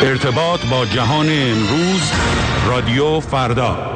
ارتباط با جهان امروز، رادیو فردا.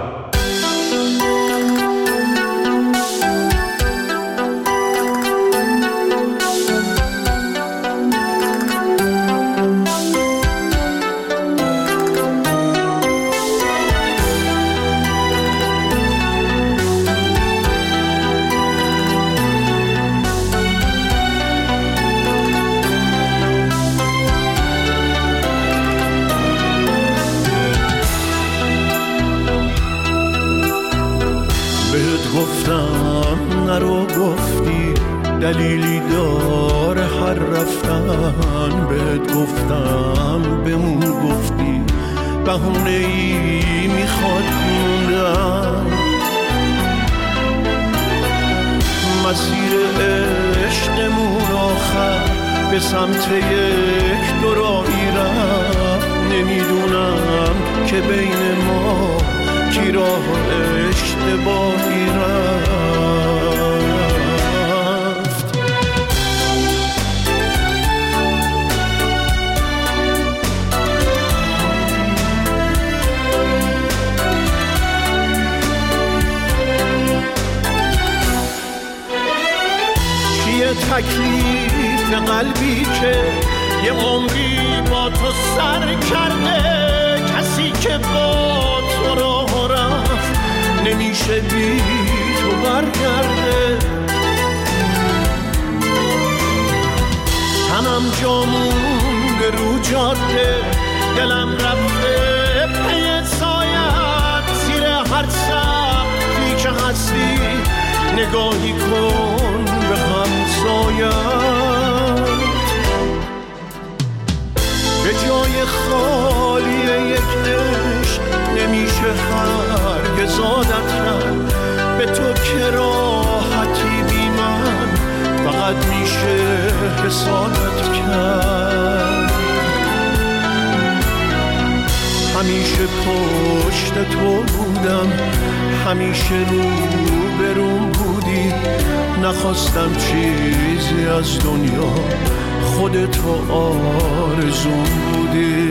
گفتم نرو، گفتی دلیلی داره هر رفتن. بهت گفتم بمون، گفتی بهونه‌ای میخواد موندن. مسیر عشقمون آخر به سمت یک دورایی رفت. نمیدونم که بین ما کی راه اشتباهی رفت. چیه تکلیف قلبی که یه عمری با تو سر کرده؟ کسی که با تو راه رفت نمیشه بی تو برگرده. تنم جامونده رو جاده، دلم رفته پی سایت. زیر هر سقفی که هستی نگاهی کن به همسایت. به جای خالی یک عشق نمیشه هرگز عادت کرد. به تو که راحتی بی من فقط میشه حسادت کرد. همیشه پشت تو بودم، همیشه رو بروم بودی. نخواستم چیزی از دنیا، خودتو آرزوم بودی.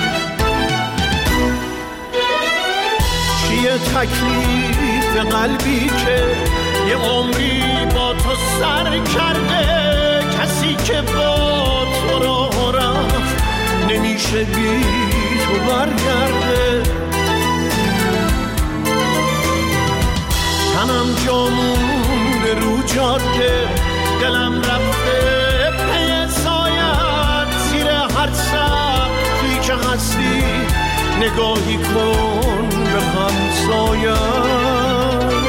چیه تکلیف قلبی که یه عمری با تو سر کرده؟ کسی که با تو راه رفت نمیشه بی تو برگرده. تنم جامونده رو جاده، دلم رفته پی سایت. زیر هر سقفی که هستی نگاهی کن به همسایت.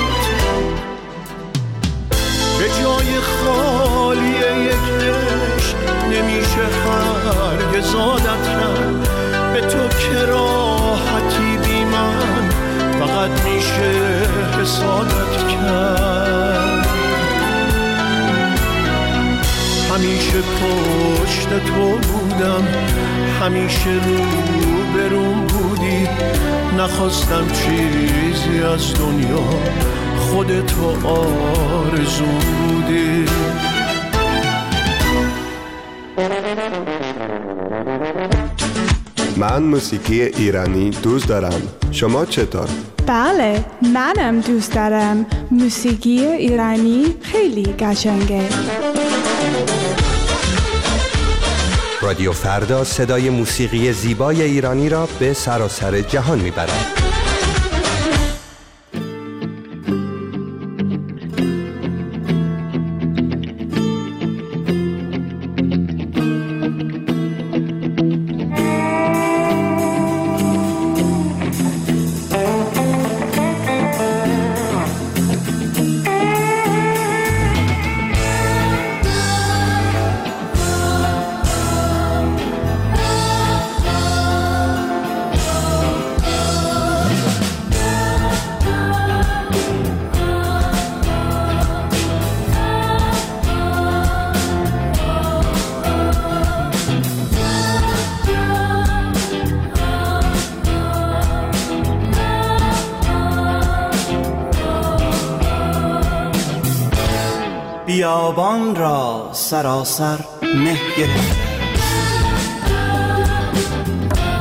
به جای خالی یک عشق نمیشه هرگز عادت کرد. به تو که راحتی بی من فقط میشه حسادت کرد. همیشه پشت تو بودم، همیشه رو بروم بودی. نخواستم چیزی از دنیا، خودتو آرزوم بودی. من موسیقی ایرانی دوست دارم. شما چطور؟ بله، منم دوست دارم. موسیقی ایرانی خیلی قشنگه. رادیو فردا صدای موسیقی زیبای ایرانی را به سراسر جهان میبرد. بیابان را سراسر مه گرفته،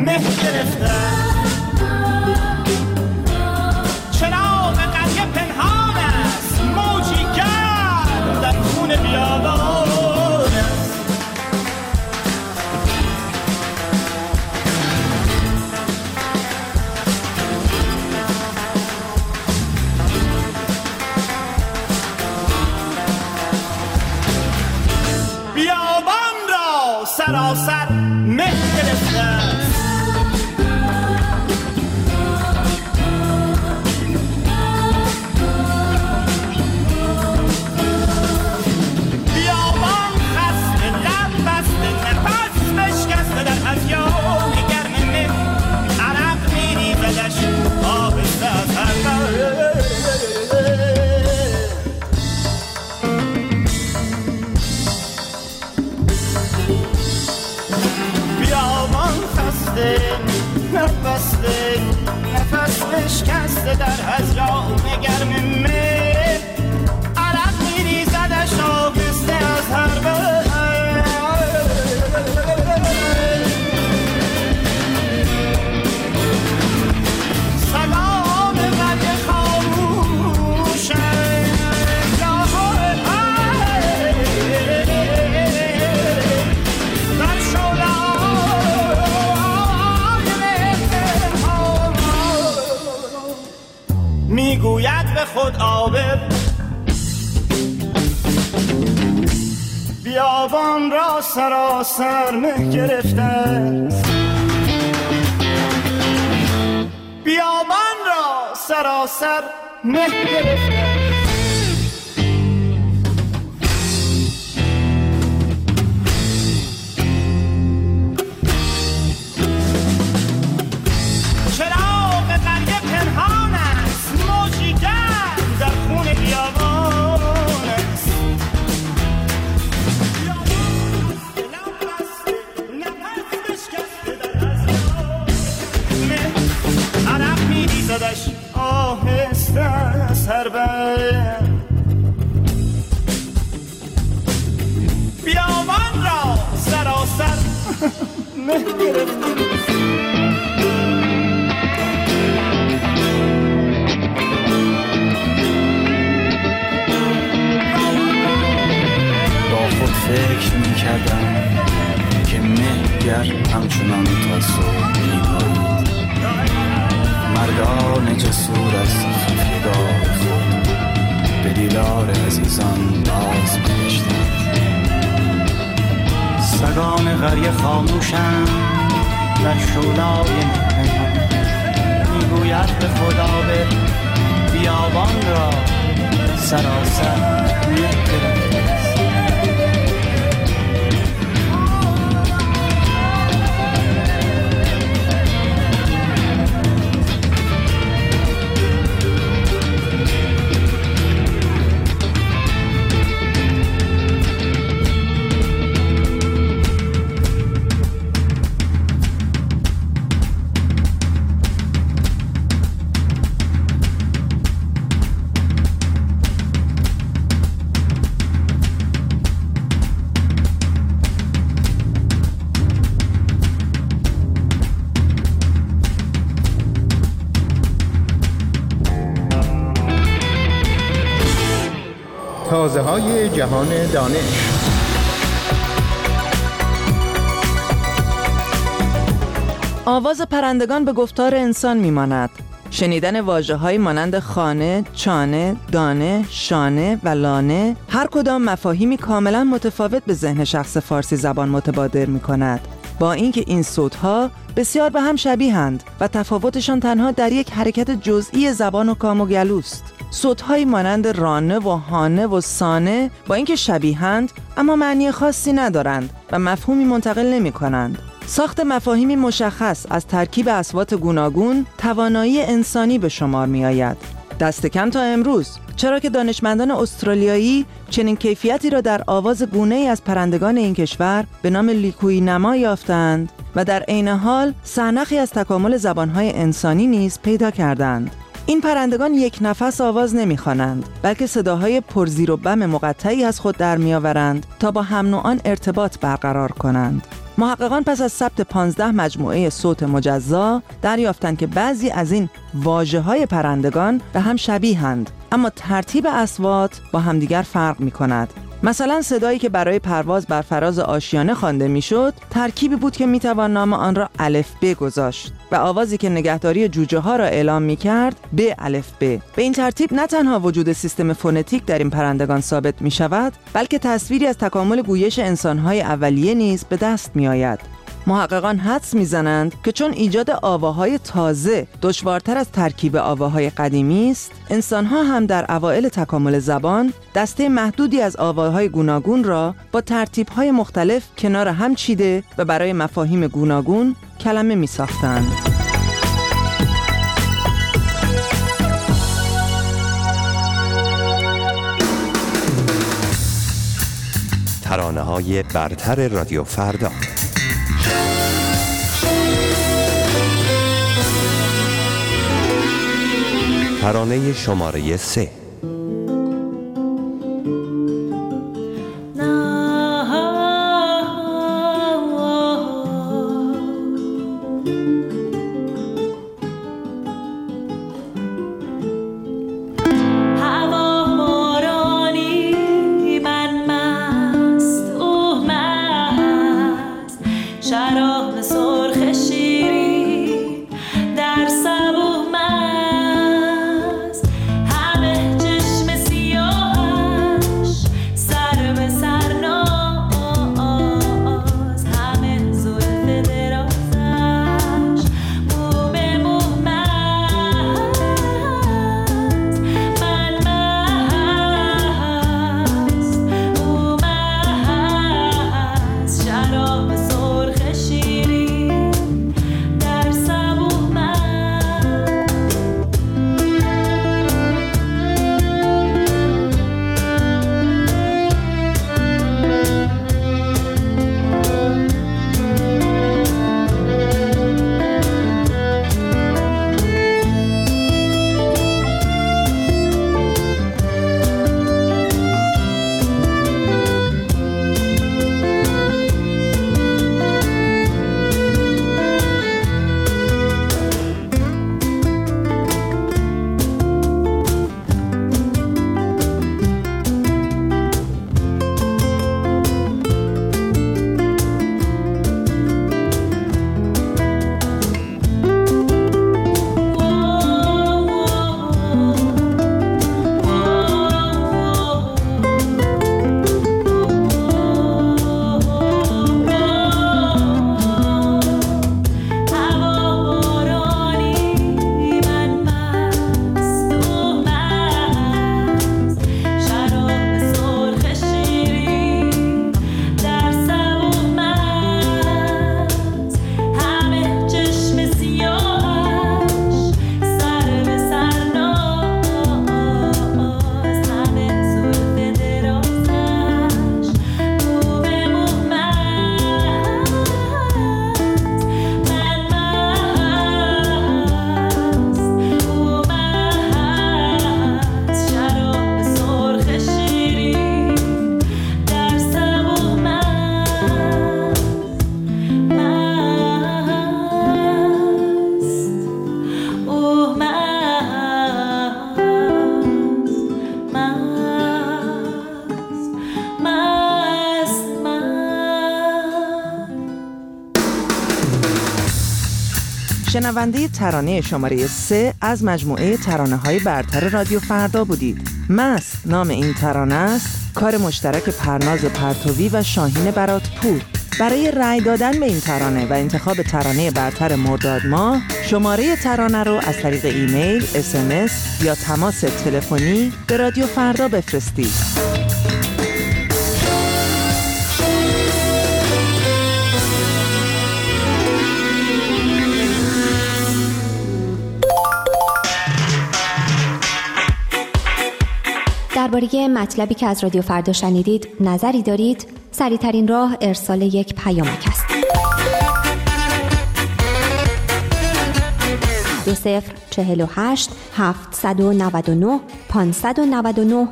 مه گرفتن. چراغ قریه پنهان است، موجی گرم در خون بیابان است. بیابان را سراسر مه گرفته است. بیابان خسته، لب بسته، نفس بشکسته، در هذیان گرم مه عرق می‌ریزدش آهسته از هر بر. نفس بشکسته در هذیان گرم مه عرق می‌ریزدش آهسته از هر بر. سلام قریه خاموشم میگوید به خود عابر، بیابان را سراسر مه گرفته است. بیابان را سراسر مه گرفته است. چراغ قریه پنهان است، موجی گرم در خون بیابان است. بیابان بسته، نفس بشکسته در هذیان مه عرق می‌ریزدش آهسته از هر بر. بیابان را سراسر مه گرفته. فکر می‌کردم که مهگر همچنان تا صبح می‌پایید. مردان جسور از فدای خود به دیدار عزیزان باز می‌گشتند. سگان قریه خاموشند در شعله‌های پنهان. میگوید به خدا به بیابان را سراسر مه گرفته است. تازه‌های جهان دانش. آواز پرندگان به گفتار انسان میماند. شنیدن واژه‌هایی مانند خانه، چانه، دانه، شانه و لانه هر کدام مفاهیمی کاملا متفاوت به ذهن شخص فارسی زبان متبادر می‌کند. با اینکه این صوت‌ها بسیار به هم شبیه‌اند و تفاوتشان تنها در یک حرکت جزئی زبان و کام و گلوست. صوت‌هایی مانند رانه و هانه و سانه با اینکه شبیه‌اند اما معنی خاصی ندارند و مفهومی منتقل نمی‌کنند. ساخت مفاهیمی مشخص از ترکیب اصوات گوناگون توانایی انسانی به شمار می‌آید. دست کم تا امروز، چرا که دانشمندان استرالیایی چنین کیفیتی را در آواز گونه‌ای از پرندگان این کشور به نام لیکوئی نما یافتند و در عین حال سرنخی از تکامل زبان‌های انسانی نیز پیدا کردند. این پرندگان یک نفس آواز نمی‌خوانند، بلکه صداهای پرزیر و بم مقطعی از خود در می‌آورند تا با هم نوعان ارتباط برقرار کنند. محققان پس از ثبت 15 مجموعه صوت مجزا دریافتند که بعضی از این واژه‌های پرندگان به هم شبیه‌اند، اما ترتیب اصوات با همدیگر فرق می‌کند. مثلا صدایی که برای پرواز بر فراز آشیانه خوانده میشد ترکیبی بود که میتوان نام آن را الف ب گذاشت و آوازی که نگهداری جوجه ها را اعلام میکرد ب الف ب. به این ترتیب نه تنها وجود سیستم فونتیک در این پرندگان ثابت میشود، بلکه تصویری از تکامل گویش انسانهای اولیه نیز به دست میآید. محققان حدس میزنند که چون ایجاد آواهای تازه دشوارتر از ترکیب آواهای قدیمی است، انسانها هم در اوایل تکامل زبان دسته محدودی از آواهای گوناگون را با ترتیبهای مختلف کنار هم چیده و برای مفاهیم گوناگون کلمه میساختند. ترانه‌های برتر رادیو فردا. ترانه شماره 3. شنونده ترانه شماره 3 از مجموعه ترانه‌های برتر رادیو فردا بودید. مست نام این ترانه است، کار مشترک پرناز پرتوی و شاهین براتپور. برای رأی دادن به این ترانه و انتخاب ترانه برتر مرداد ماه، شماره ترانه رو از طریق ایمیل، SMS یا تماس تلفنی به رادیو فردا بفرستید. درباره مطلبی که از رادیو فردا شنیدید نظری دارید؟ سریع‌ترین راه ارسال یک پیامک است. 2048 799 599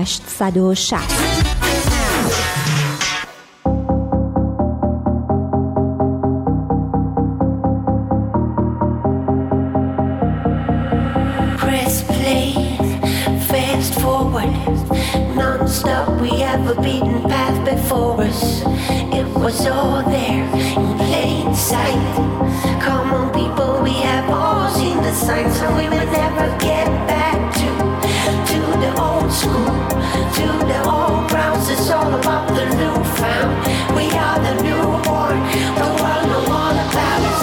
860. forward, non-stop. We have a beaten path before us. It was all there in plain sight. Come on people, we have all seen the signs, so we will never get back to the old school, to the old grounds. It's all about the newfound. We are the newborn, the world no more about us.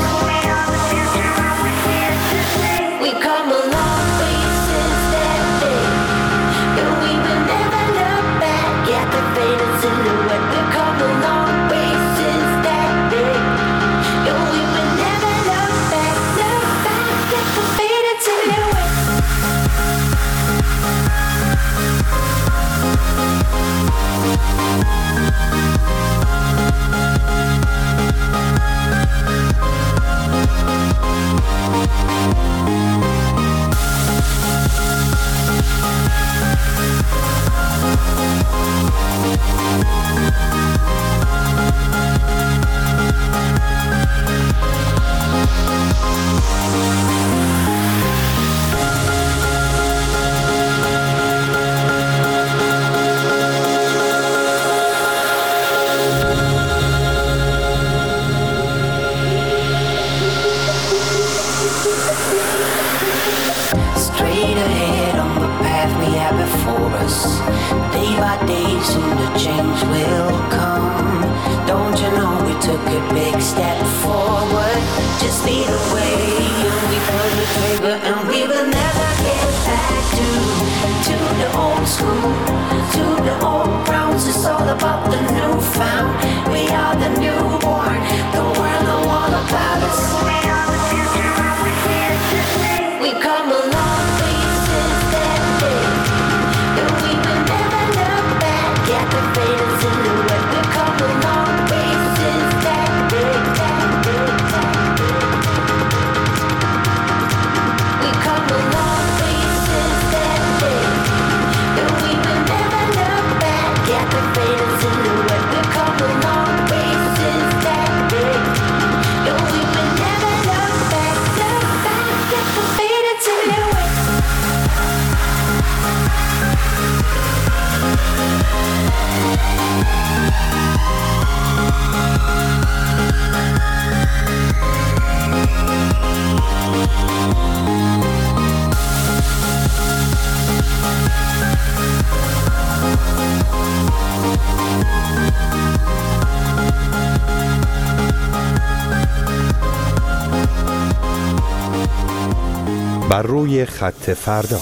We come a long way since that day, and we will never look back at the faded silhouette. We come a long way since that day, and we will never look back at the faded silhouette. Straight ahead on the path we have before us. Day by day, soon the change will come. Don't you know we took a big step forward? Just lead the way and we pull the trigger, and we will never get back to the old school, to the old grounds. It's all about the newfound. We are the newborn, the world know all about us. We come a long way since that day, and we will never look back at the faded silhouette. We come a long way since that day, We come a long way since that day, and we will never look back at the faded silhouette. We come a long way since that day, and we will never look back at the faded silhouette. بر روی خط فردا.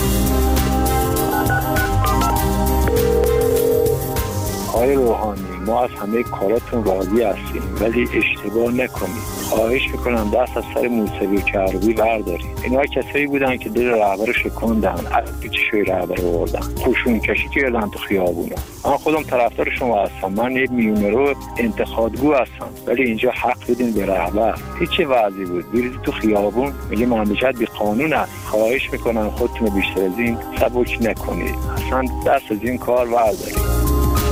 آقای روحانی، ما از همه کاراتون راضی هستیم، ولی اشتباه نکنید. خواهش میکنم دست از سر موسیقی کربی بردارید. اینا کسایی بودن که دل رهبر شکوندن، از پیچشوی رهبر آوردن، خوشون کشی کردن تو خیابونا. من خودم طرفدار شما هستم، من یک میونرو انتخابگو هستم، ولی اینجا حق بدین به رهبر. هیچ چه وضعی بود برید تو خیابون میگه مملکت بی قانون است. خواهش میکنم خودتون بیشتر از این سبک نکنید، اصلا دست از این کار بردارید.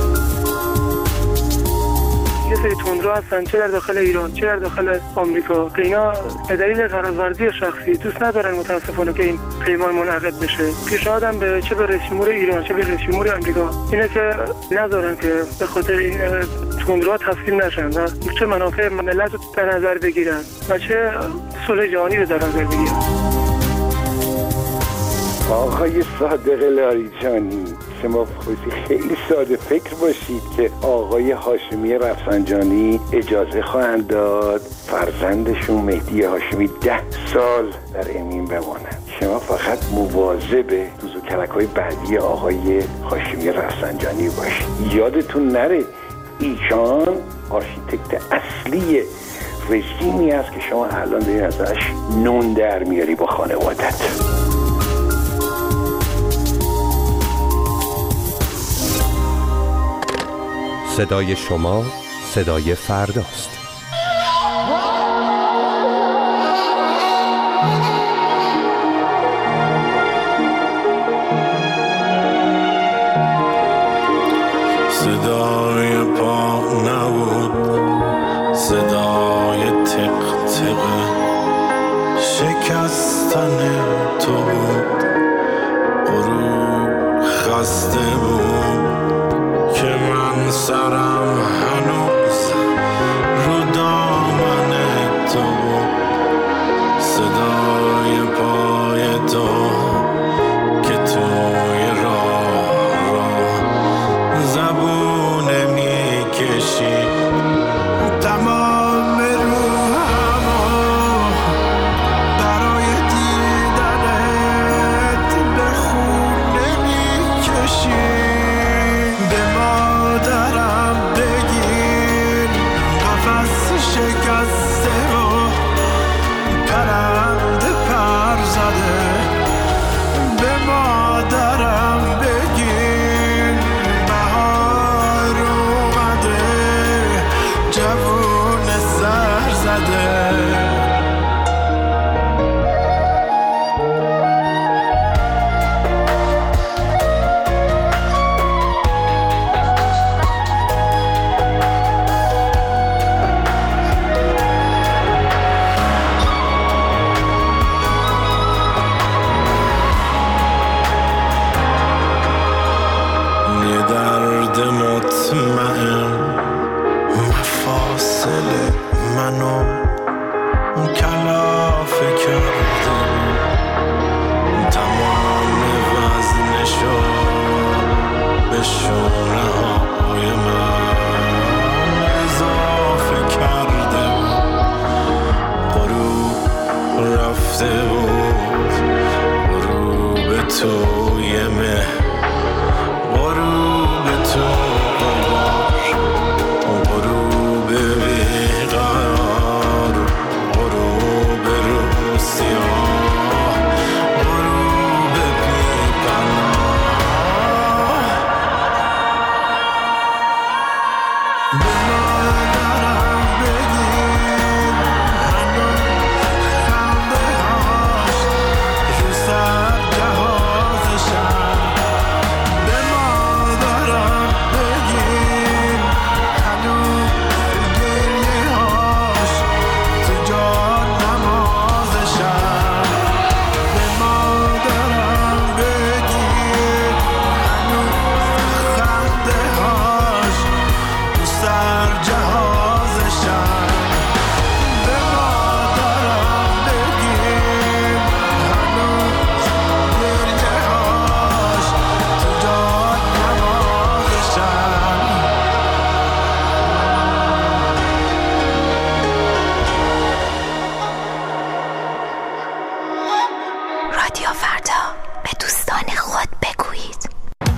یه سری تندرو هستن، چه در داخل ایران چه در داخل آمریکا، که اینا به دلیل قراردادی شخصی دوست ندارن متاسفانه که این پیمان منعقد بشه. پیشنهادم به چه به رئیس جمهور ایران چه به رئیس جمهور آمریکا اینه که نذارن که به خاطر این تندروها تسلیم نشن و چه منافع ملت رو در نظر بگیرن و چه صلح جهانی رو در نظر بگیرن. آقای صادق لاریجانی، شما خیلی ساده فکر باشید که آقای هاشمی رفسنجانی اجازه خواهند داد فرزندشون مهدی هاشمی 10 سال در امین بمانند. شما فقط مواظب دوزوکلک‌های بعدی آقای هاشمی رفسنجانی باشید. یادتون نره ایشان آرشیتکت اصلی رژیمی است که شما الان دارید ازش نون در میاری با خانوادت. صدای شما صدای فرداست. صدای پا نبود، صدای تق تق شکستن تو بود. غروب بسته بود که من سرم هنوز رو دامن تو بود. صدای پای تو که توی راه زبونه میکشی. تمام روحمو برای دیدنت به خونه میکشی. به مادرم بگین قفس شکسته و پرنده پر زده. به مادرم بگین بهار اومده جوون سر زده. یه درد مطمئن مفاصل منو کلافه کرده. تمام وزنشو به شونه های من اضافه کرده. غروب رفته بود، غروب توی مه، غروب تو غبار، غروب بیقرار، غروب رو سیاه، غروب بی‌پناه. به مادرم بگین هنوز خنده هاش رو سر جهازشن. به مادرم بگین هنوز گریه هاش تو جان نمازشن. به مادرم بگین هنوز خنده هاش رو سر جهازشن. به مادرم بگین هنوز گریه هاش تو جان نمازشن. رادیو فردا، به دوستان خود بگویید.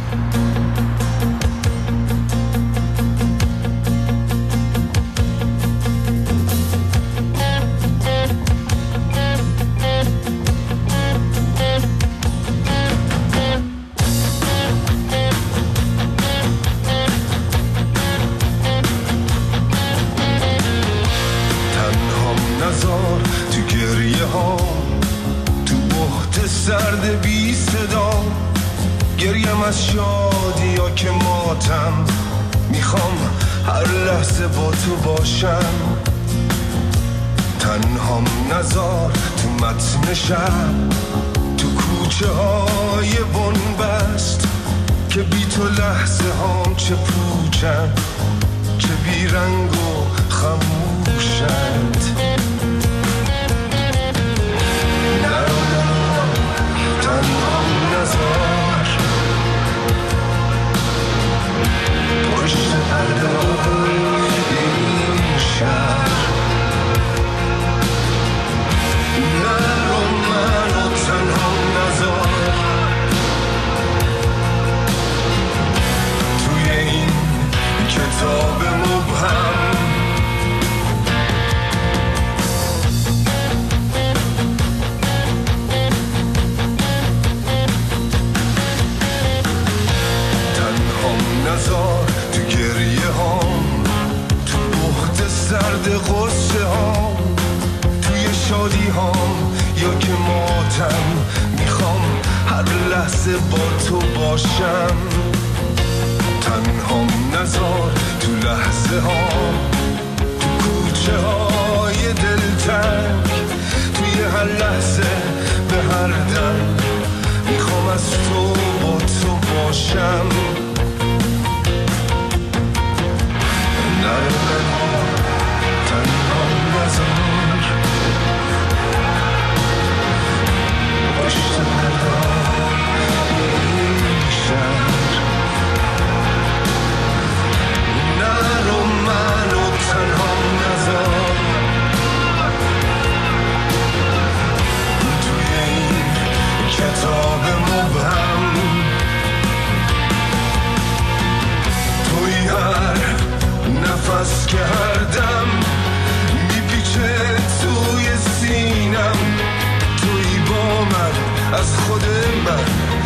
تنهام نزار تو گریه ها، تو بحت سرد بی صدا. گریم از شادی یا که ماتم، میخوام هر لحظه با تو باشم. تنهام نزار تو متن شب، تو کوچه های بنبست، که بی تو لحظه هام چه پوچن، چه بی رنگ و خموشند. تنهام نزار پشت پرده این شهر. نرو منو تنها نزار توی این کتاب مبهم. نزار تو گریه هام، تو بحت سرد غصه هام، توی شادی هام یا که ماتم. میخوام هر لحظه با تو باشم. تنهام نزار تو لحظه هام، تو کوچه های دلتنگ، توی هر لحظه به هر دم. میخوام از تو با تو باشم. از خود من